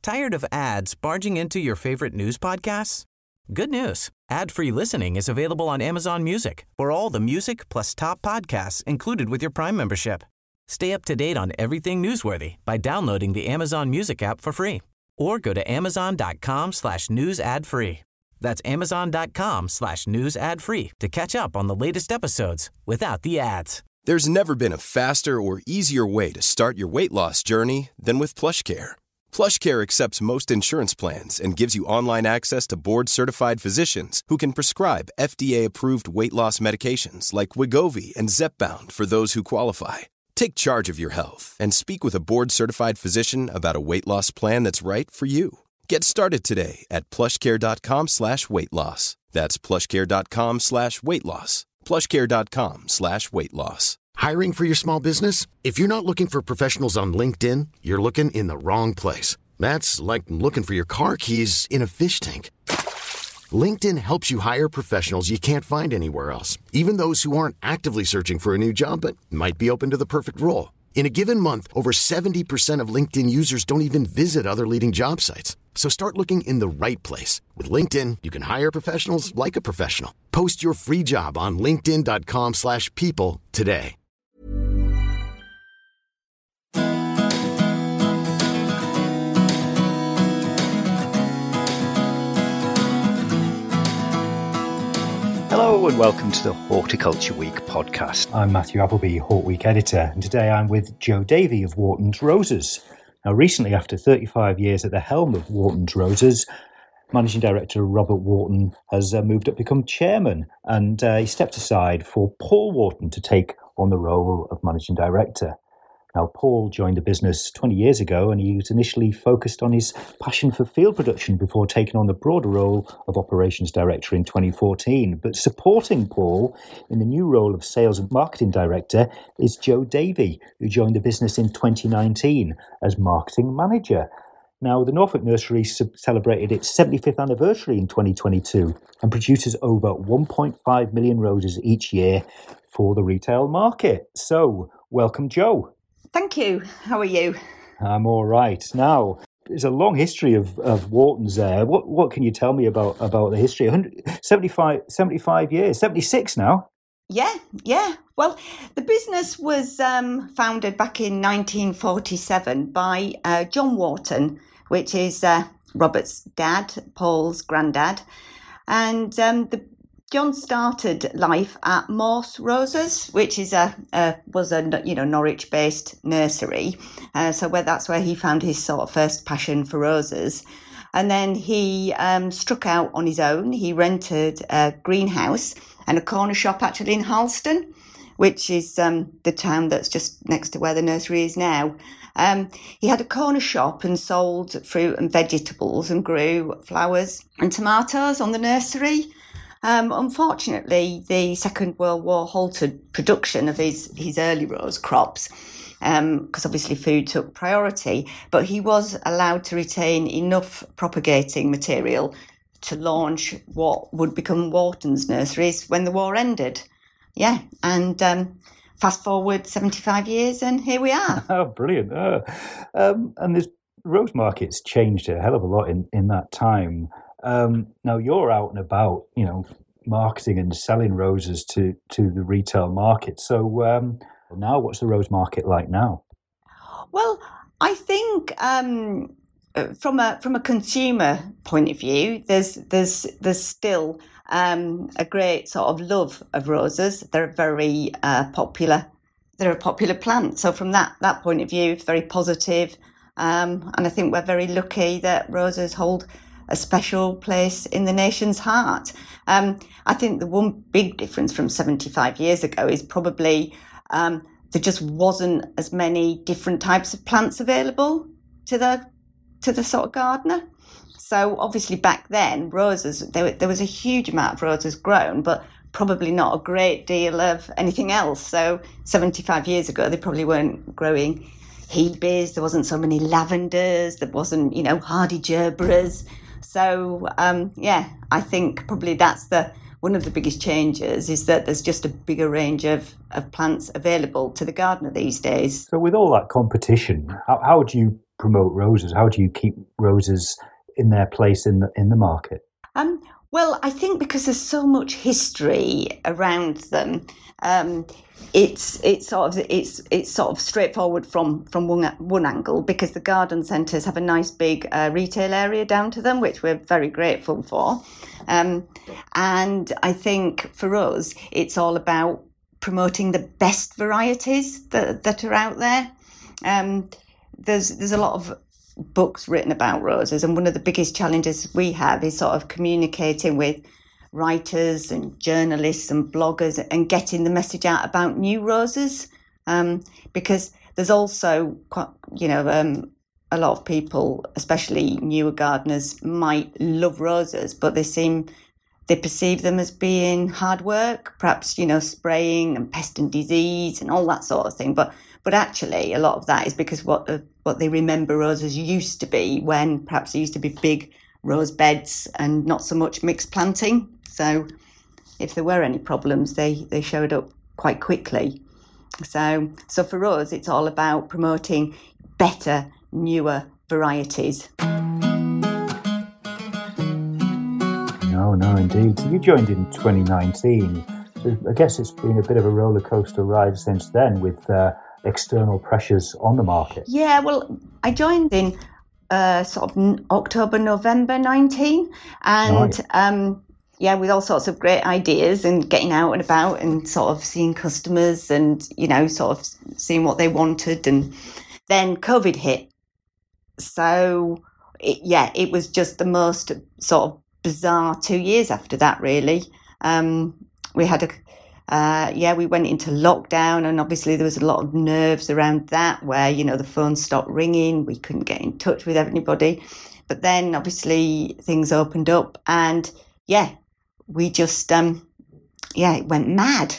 Tired of ads barging into your favorite news podcasts? Good news. Ad-free listening is available on Amazon Music for all the music plus top podcasts included with your Prime membership. Stay up to date on everything newsworthy by downloading the Amazon Music app for free or go to amazon.com/news ad free. That's amazon.com/news ad free to catch up on the latest episodes without the ads. There's never been a faster or easier way to start your weight loss journey than with PlushCare. PlushCare accepts most insurance plans and gives you online access to board-certified physicians who can prescribe FDA-approved weight loss medications like Wegovy and Zepbound for those who qualify. Take charge of your health and speak with a board-certified physician about a weight loss plan that's right for you. Get started today at plushcare.com/weight loss. That's plushcare.com/weight loss. plushcare.com/weight loss. Hiring for your small business? If you're not looking for professionals on LinkedIn, you're looking in the wrong place. That's like looking for your car keys in a fish tank. LinkedIn helps you hire professionals you can't find anywhere else, even those who aren't actively searching for a new job but might be open to the perfect role. In a given month, over 70% of LinkedIn users don't even visit other leading job sites. So start looking in the right place. With LinkedIn, you can hire professionals like a professional. Post your free job on linkedin.com/people today. Hello and welcome to the Horticulture Week podcast. I'm Matthew Appleby, Hort Week editor, and today I'm with Joe Davey of Wharton's Roses. Now, recently, after 35 years at the helm of Wharton's Roses, Managing Director Robert Wharton has moved up to become chairman, and he stepped aside for Paul Wharton to take on the role of Managing Director. Now, Paul joined the business 20 years ago, and he was initially focused on his passion for field production before taking on the broader role of Operations Director in 2014. But supporting Paul in the new role of Sales and Marketing Director is Joe Davey, who joined the business in 2019 as Marketing Manager. Now, the Norfolk Nursery celebrated its 75th anniversary in 2022 and produces over 1.5 million roses each year for the retail market. So, welcome, Joe. Thank you. How are you? I'm all right. Now, there's a long history of Wharton's there. What can you tell me about the history? 75 years, 76 now. Yeah. Well, the business was founded back in 1947 by John Wharton, which is Robert's dad, Paul's granddad. And John started life at Morse Roses, which is was a Norwich-based nursery. So that's where he found his sort of first passion for roses. And then he struck out on his own. He rented a greenhouse and a corner shop actually in Harleston, which is the town that's just next to where the nursery is now. He had a corner shop and sold fruit and vegetables and grew flowers and tomatoes on the nursery. Unfortunately, the Second World War halted production of his early rose crops because obviously food took priority, but he was allowed to retain enough propagating material to launch what would become Wharton's Nurseries when the war ended. Yeah, and fast forward 75 years and here we are. Oh, brilliant. And the rose market's changed a hell of a lot in that time. Now you're out and about, marketing and selling roses to the retail market. So now what's the rose market like now? Well, I think from a consumer point of view, there's still a great sort of love of roses. They're very popular. They're a popular plant. So from that point of view, it's very positive. And I think we're very lucky that roses hold a special place in the nation's heart. I think the one big difference from 75 years ago is probably there just wasn't as many different types of plants available to the sort of gardener. So obviously back then, roses, there was a huge amount of roses grown, but probably not a great deal of anything else. So 75 years ago, they probably weren't growing Hebes, there wasn't so many lavenders, there wasn't, hardy gerberas. So, I think probably that's one of the biggest changes is that there's just a bigger range of plants available to the gardener these days. So with all that competition, how do you promote roses? How do you keep roses in their place in the market? Well, I think because there's so much history around them, it's sort of straightforward from one angle, because the garden centres have a nice big retail area down to them, which we're very grateful for. And I think for us, it's all about promoting the best varieties that are out there. There's a lot of books written about roses, and one of the biggest challenges we have is sort of communicating with writers and journalists and bloggers and getting the message out about new roses, because there's also quite, a lot of people, especially newer gardeners, might love roses, but they perceive them as being hard work, perhaps, spraying and pest and disease and all that sort of thing. But actually, a lot of that is because what they remember roses used to be, when perhaps there used to be big rose beds and not so much mixed planting. So if there were any problems, they showed up quite quickly. So for us, it's all about promoting better, newer varieties. No, indeed. So you joined in 2019. So I guess it's been a bit of a roller coaster ride since then, with external pressures on the market. Yeah, well, I joined in sort of October, November 19, and with all sorts of great ideas and getting out and about and sort of seeing customers and, sort of seeing what they wanted. And then COVID hit. So, it was just the most sort of bizarre 2 years after that, really. We had we went into lockdown, and obviously there was a lot of nerves around that, where, the phone stopped ringing, we couldn't get in touch with anybody. But then obviously things opened up, and we just, it went mad.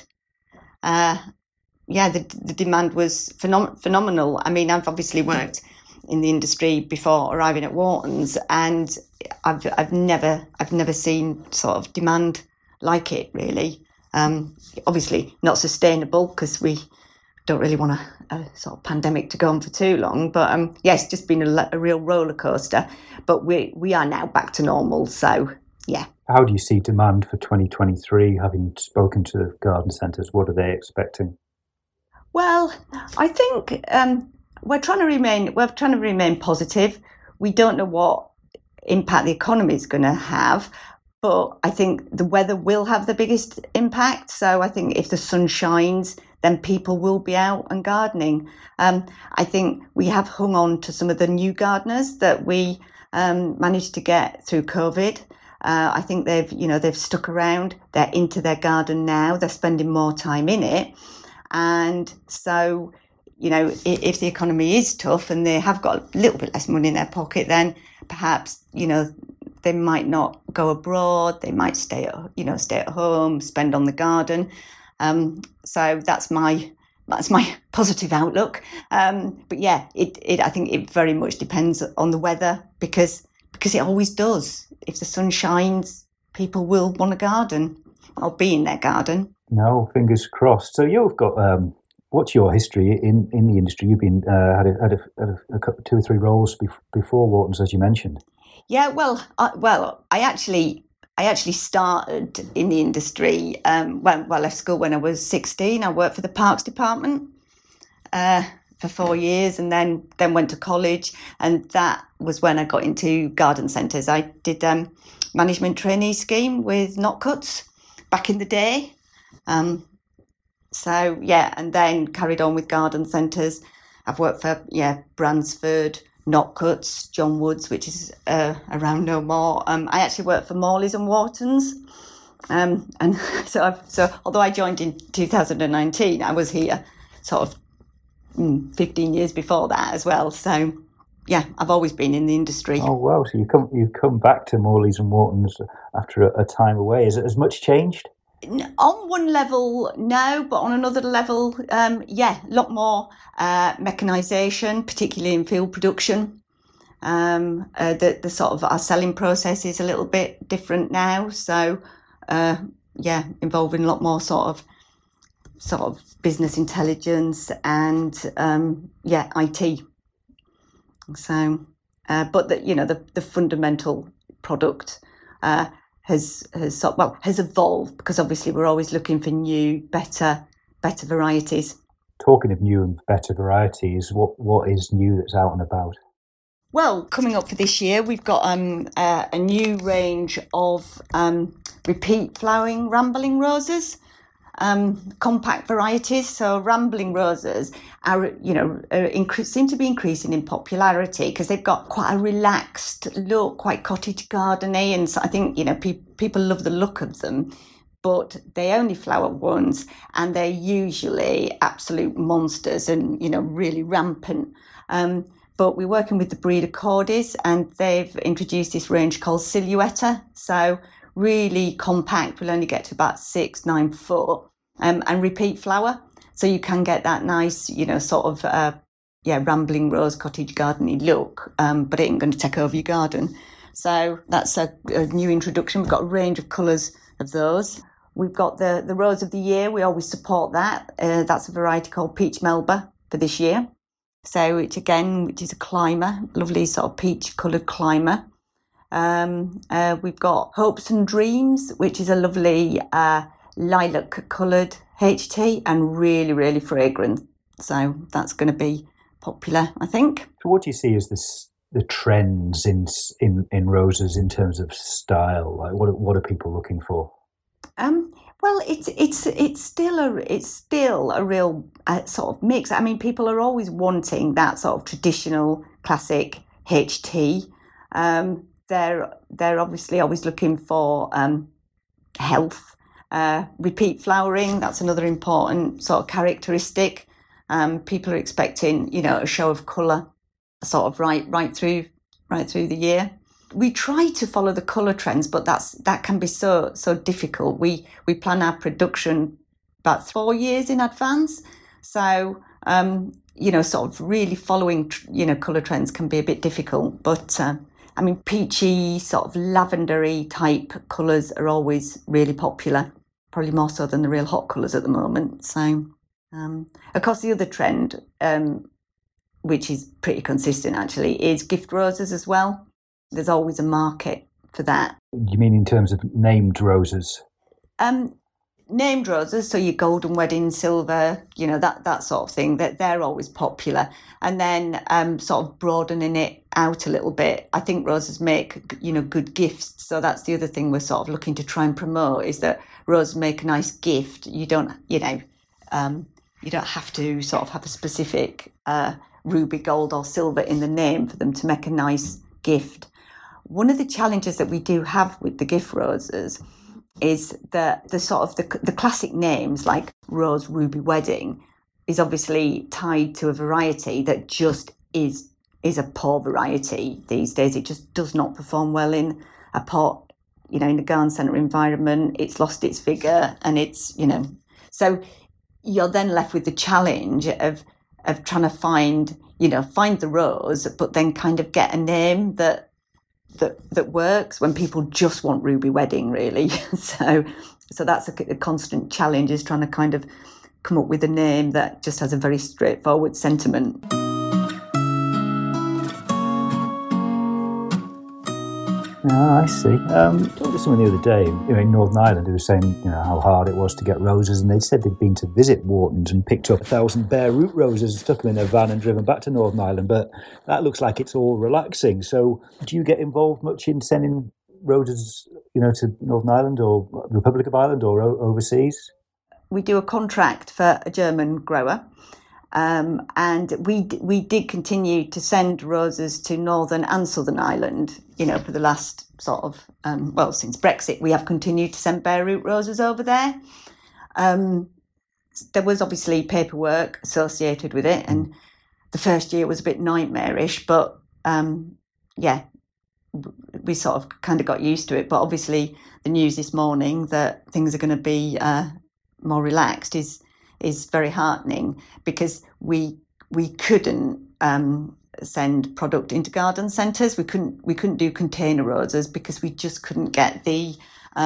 The demand was phenomenal. I mean, I've obviously worked in the industry before arriving at Whartons, and I've never seen sort of demand like it, really. Obviously not sustainable, because we don't really want a sort of pandemic to go on for too long. But it's just been a real roller coaster. But we are now back to normal. So yeah. How do you see demand for 2023? Having spoken to garden centres, what are they expecting? Well, I think we're trying to remain positive. We don't know what impact the economy is going to have, but I think the weather will have the biggest impact. So I think if the sun shines, then people will be out and gardening. I think we have hung on to some of the new gardeners that we managed to get through COVID. I think they've stuck around. They're into their garden now. They're spending more time in it. And so, if the economy is tough and they have got a little bit less money in their pocket, then perhaps, they might not go abroad. They might stay at home, spend on the garden. So that's my positive outlook. But yeah, I think it very much depends on the weather, because it always does. If the sun shines, people will want to garden or be in their garden. No, fingers crossed. So you've got what's your history in the industry? You've been had a couple, 2 or 3 roles before Whartons, as you mentioned. Yeah, I actually started in the industry. I left school when I was 16. I worked for the Parks Department for 4 years, and then went to college, and that was when I got into garden centres. I did management trainee scheme with Notcuts back in the day. And then carried on with garden centres. I've worked for Bransford, Notcuts, John Woods, which is around no more. I actually worked for Morley's and Whartons, and so although I joined in 2019, I was here sort of 15 years before that as well. So yeah, I've always been in the industry. Oh wow! So you've come back to Morley's and Whartons after a time away. Has much changed? On one level, no, but on another level, a lot more mechanisation, particularly in field production. The sort of our selling process is a little bit different now. So, involving a lot more sort of business intelligence and IT. So, but the fundamental product has evolved, because obviously we're always looking for new, better varieties. Talking of new and better varieties, what is new that's out and about? Well, coming up for this year, we've got a new range of repeat flowering rambling roses, compact varieties. So rambling roses seem to be increasing in popularity because they've got quite a relaxed look, quite cottage gardeny, and so I think people love the look of them. But they only flower once, and they're usually absolute monsters and really rampant. But we're working with the breeder Cordis, and they've introduced this range called Silhouetta. So really compact, will only get to about 6-9 foot, and repeat flower. So you can get that nice, rambling rose cottage gardeny look, but it ain't going to take over your garden. So that's a new introduction. We've got a range of colours of those. We've got the Rose of the Year. We always support that. That's a variety called Peach Melba for this year. So which is a climber, lovely sort of peach coloured climber. We've got Hopes and Dreams, which is a lovely lilac coloured HT and really, really fragrant. So that's going to be popular, I think. So what do you see as the trends in roses in terms of style? Like what are people looking for? Well, it's still a real sort of mix. I mean, people are always wanting that sort of traditional classic HT. They're obviously always looking for health, repeat flowering. That's another important sort of characteristic. People are expecting a show of colour, sort of right through the year. We try to follow the colour trends, but that can be so difficult. We plan our production about 4 years in advance, so sort of really following colour trends can be a bit difficult. But I mean, peachy, sort of lavendery type colours are always really popular, probably more so than the real hot colours at the moment. So, of course, the other trend, which is pretty consistent actually, is gift roses as well. There's always a market for that. You mean in terms of named roses? Named roses, so your golden wedding, silver, that sort of thing, that they're always popular. And then sort of broadening it out a little bit. I think roses make, good gifts. So that's the other thing we're sort of looking to try and promote, is that roses make a nice gift. You don't have to sort of have a specific ruby, gold or silver in the name for them to make a nice gift. One of the challenges that we do have with the gift roses is that the sort of the classic names like Rose Ruby Wedding is obviously tied to a variety that just is a poor variety these days. It just does not perform well in a pot, in a garden centre environment. It's lost its vigour, and it's, so you're then left with the challenge of trying to find the rose, but then kind of get a name that works when people just want Ruby Wedding, really. So that's a constant challenge, is trying to kind of come up with a name that just has a very straightforward sentiment. I see. Talked to someone the other day, in Northern Ireland, who was saying, how hard it was to get roses, and they said they'd been to visit Wharton's and picked up 1,000 bare root roses and stuck them in their van and driven back to Northern Ireland. But that looks like it's all relaxing. So, do you get involved much in sending roses, to Northern Ireland or Republic of Ireland or overseas? We do a contract for a German grower. And we did continue to send roses to Northern and Southern Ireland, for the last sort of, since Brexit, we have continued to send bare root roses over there. There was obviously paperwork associated with it, and the first year was a bit nightmarish, but we sort of kind of got used to it. But obviously the news this morning that things are going to be more relaxed is very heartening, because we couldn't send product into garden centres. We couldn't do container roses because we just couldn't get the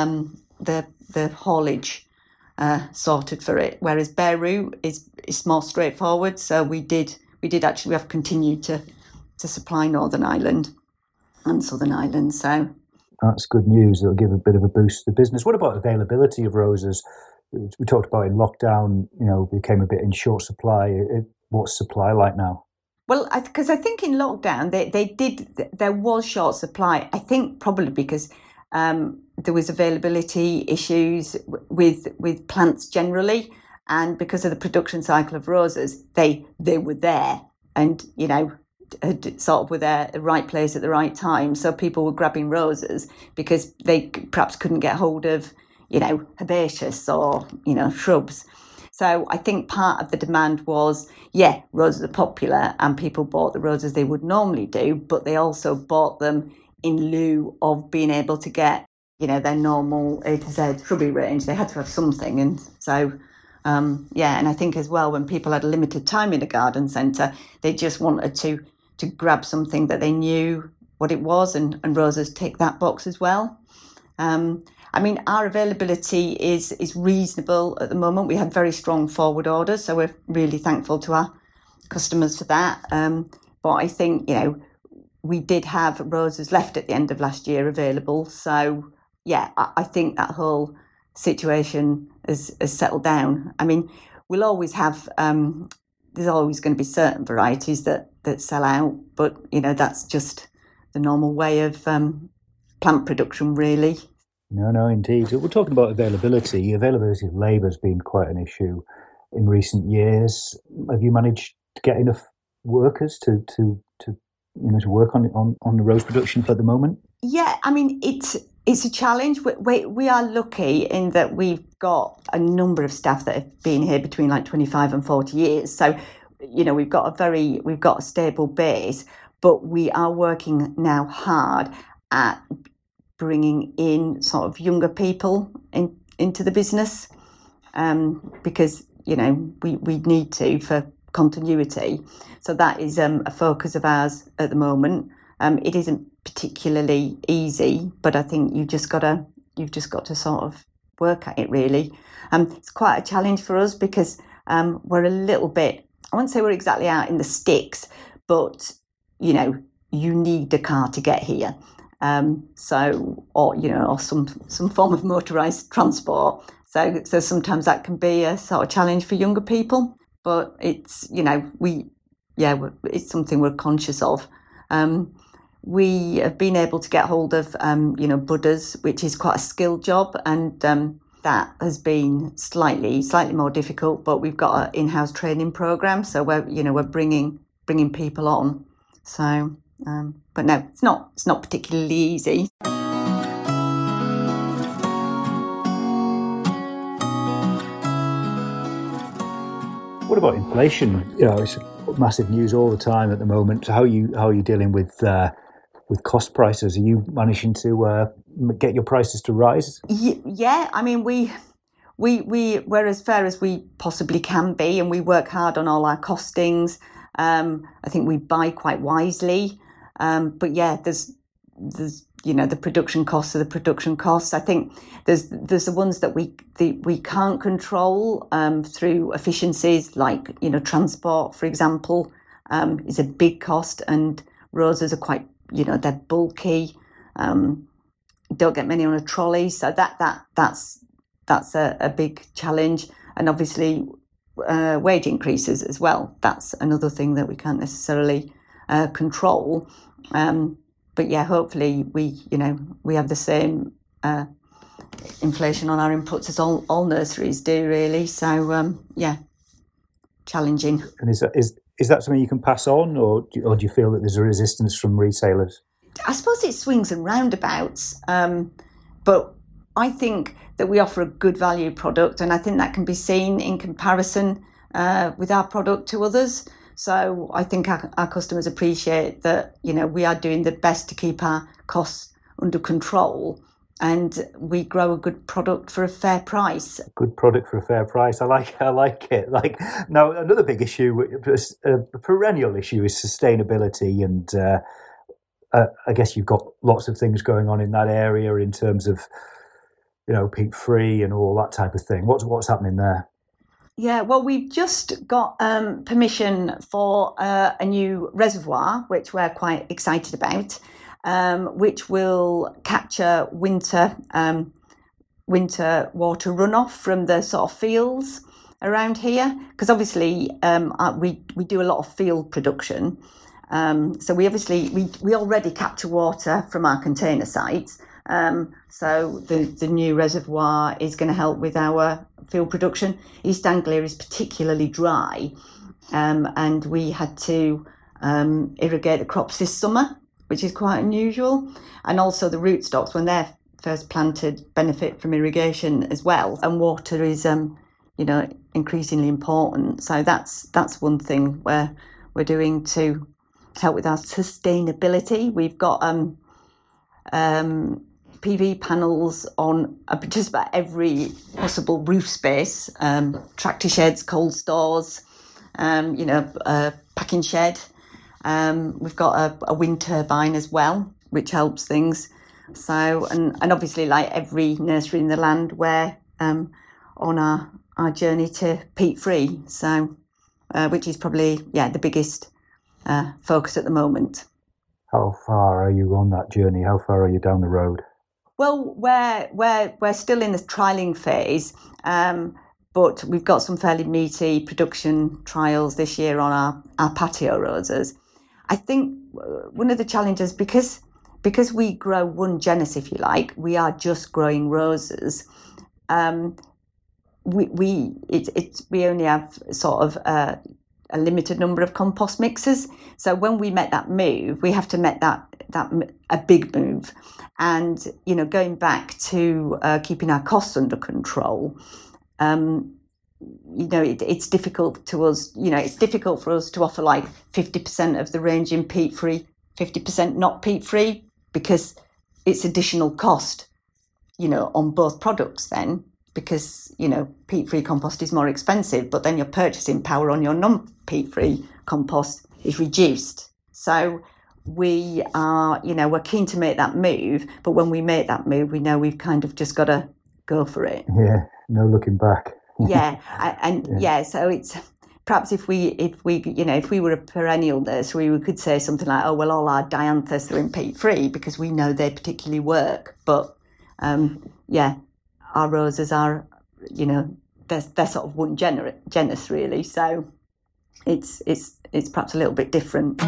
haulage sorted for it. Whereas bare root is more straightforward. So we have continued to to supply Northern Ireland and Southern Ireland. So that's good news. It'll give a bit of a boost to the business. What about availability of roses? We talked about in lockdown, became a bit in short supply. What's supply like now? Well, because I think in lockdown there was short supply. I think probably because there was availability issues with plants generally, and because of the production cycle of roses, they were there, and sort of were there at the right place at the right time. So people were grabbing roses because they perhaps couldn't get hold of herbaceous or shrubs. So I think part of the demand was, roses are popular and people bought the roses they would normally do, but they also bought them in lieu of being able to get, their normal A to Z shrubbery range. They had to have something. And so, and I think as well, when people had a limited time in a garden centre, they just wanted to grab something that they knew what it was, and roses tick that box as well. Our availability is reasonable at the moment. We had very strong forward orders, so we're really thankful to our customers for that. But I think, we did have roses left at the end of last year available. So, I think that whole situation has settled down. We'll always have, there's always going to be certain varieties that sell out, but, that's just the normal way of plant production, really. No, indeed. We're talking about availability. Availability of labour has been quite an issue in recent years. Have you managed to get enough workers to work on the rose production at the moment? Yeah, it's a challenge. We are lucky in that we've got a number of staff that have been here between 25 and 40 years. So, we've got a stable base, but we are working now hard at bringing in sort of younger people into the business, because we need to for continuity. So that is a focus of ours at the moment. It isn't particularly easy, but I think you've just got to sort of work at it, really. It's quite a challenge for us because we're a little bit, I won't say we're exactly out in the sticks, but you need a car to get here. Or some form of motorised transport. So sometimes that can be a sort of challenge for younger people, but it's, it's something we're conscious of. We have been able to get hold of, budders, which is quite a skilled job, and that has been slightly more difficult, but we've got an in-house training programme, so we're bringing people on. So, but no, it's not particularly easy. What about inflation? It's massive news all the time at the moment. So how are you dealing with cost prices? Are you managing to get your prices to rise? Yeah, we're as fair as we possibly can be, and we work hard on all our costings. I think we buy quite wisely. But there's the production costs are the production costs. I think there's the ones that we can't control through efficiencies, like transport, for example, is a big cost, and roses are quite they're bulky. Don't get many on a trolley, so that's a big challenge, and obviously wage increases as well. That's another thing that we can't necessarily control. But hopefully we have the same inflation on our inputs as all nurseries do, really. So challenging. And is that something you can pass on, or do you feel that there's a resistance from retailers? I suppose it swings and roundabouts, but I think that we offer a good value product, and I think that can be seen in comparison with our product to others. So I think our customers appreciate that, we are doing the best to keep our costs under control, and we grow a good product for a fair price. Good product for a fair price. I like it. Now, another big issue, a perennial issue, is sustainability, and I guess you've got lots of things going on in that area in terms of, peat free and all that type of thing. What's happening there? Yeah, well, we've just got permission for a new reservoir, which we're quite excited about, which will capture winter water runoff from the sort of fields around here. Because obviously we do a lot of field production. So we already capture water from our container sites. So the new reservoir is going to help with our field production. East Anglia is particularly dry, and we had to irrigate the crops this summer, which is quite unusual. And also the rootstocks, when they're first planted, benefit from irrigation as well. And water is, increasingly important. So that's one thing we're doing to help with our sustainability. We've got PV panels on just about every possible roof space, tractor sheds, cold stores, packing shed. We've got a wind turbine as well, which helps things. So, and obviously, like every nursery in the land, we're on our journey to peat-free. So, which is probably, the biggest focus at the moment. How far are you on that journey? How far are you down the road? Well, we're still in the trialling phase, but we've got some fairly meaty production trials this year on our patio roses. I think one of the challenges, because we grow one genus, if you like, we are just growing roses. We only have sort of a limited number of compost mixers. So when we make that move, we have to make that a big move. And, going back to keeping our costs under control, it's difficult to us, it's difficult for us to offer like 50% of the range in peat-free, 50% not peat-free, because it's additional cost, on both products then, because, peat-free compost is more expensive, but then your purchasing power on your non-peat-free compost is reduced. So we are, we're keen to make that move, but when we make that move, we know we've kind of just got to go for it. Yeah, no looking back. So it's perhaps if we were a perennial nursery, we could say something like, oh, well, all our dianthus are in peat-free because we know they particularly work. But our roses are, they're sort of one genus really. So it's perhaps a little bit different.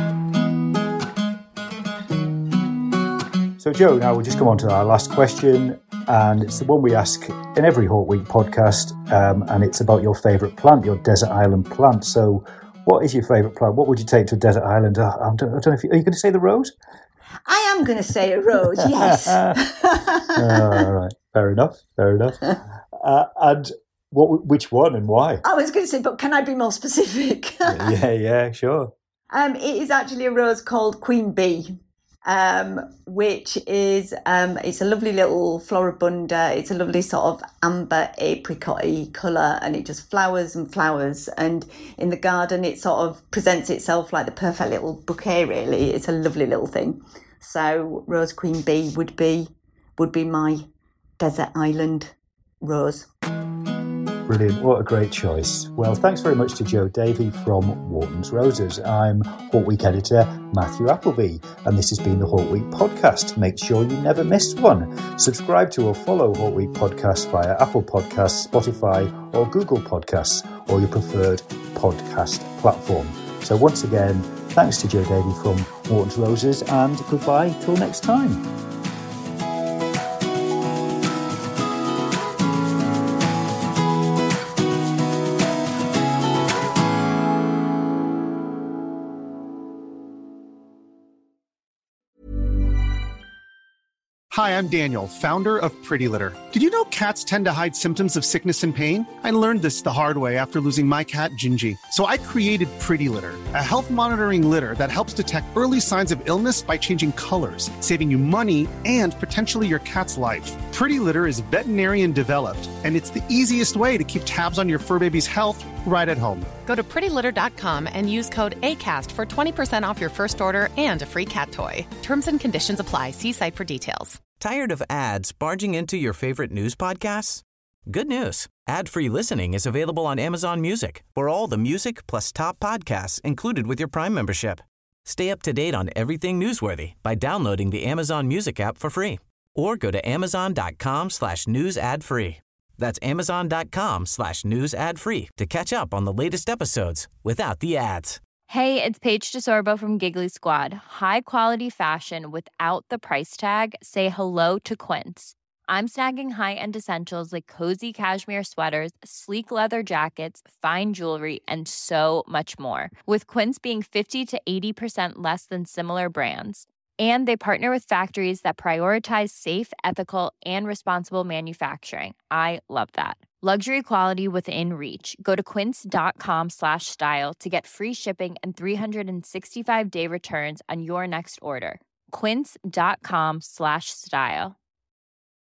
So, Jo, now we'll just come on to our last question, and it's the one we ask in every Hawk Week podcast, and it's about your favourite plant, your desert island plant. So, what is your favourite plant? What would you take to a desert island? I don't know if are you going to say the rose? I am going to say a rose, yes. All right, fair enough. And which one and why? I was going to say, but can I be more specific? Yeah, sure. It is actually a rose called Queen Bee. Which is it's a lovely little floribunda. It's a lovely sort of amber apricot-y colour, and it just flowers and flowers. And in the garden, it sort of presents itself like the perfect little bouquet. Really, it's a lovely little thing. So, Rose Queen Bee would be my desert island rose. Brilliant. What a great choice. Well, thanks very much to Jo Davey from Wharton's Roses. I'm Hawk Week editor Matthew Appleby, and this has been the Hawk Week podcast. Make sure you never miss one. Subscribe to or follow Hawk Week podcast via Apple Podcasts, Spotify or Google Podcasts, or your preferred podcast platform. So once again, thanks to Jo Davey from Wharton's Roses, and goodbye till next time. Hi, I'm Daniel, founder of Pretty Litter. Did you know cats tend to hide symptoms of sickness and pain? I learned this the hard way after losing my cat, Gingy. So I created Pretty Litter, a health monitoring litter that helps detect early signs of illness by changing colors, saving you money and potentially your cat's life. Pretty Litter is veterinarian developed, and it's the easiest way to keep tabs on your fur baby's health right at home. Go to prettylitter.com and use code ACAST for 20% off your first order and a free cat toy. Terms and conditions apply. See site for details. Tired of ads barging into your favorite news podcasts? Good news. Ad-free listening is available on Amazon Music for all the music plus top podcasts included with your Prime membership. Stay up to date on everything newsworthy by downloading the Amazon Music app for free or go to amazon.com/news ad free. That's amazon.com/news ad free to catch up on the latest episodes without the ads. Hey, it's Paige DeSorbo from Giggly Squad. High quality fashion without the price tag. Say hello to Quince. I'm snagging high-end essentials like cozy cashmere sweaters, sleek leather jackets, fine jewelry, and so much more. With Quince being 50 to 80% less than similar brands. And they partner with factories that prioritize safe, ethical, and responsible manufacturing. I love that. Luxury quality within reach. Go to quince.com/style to get free shipping and 365-day returns on your next order. Quince.com/style.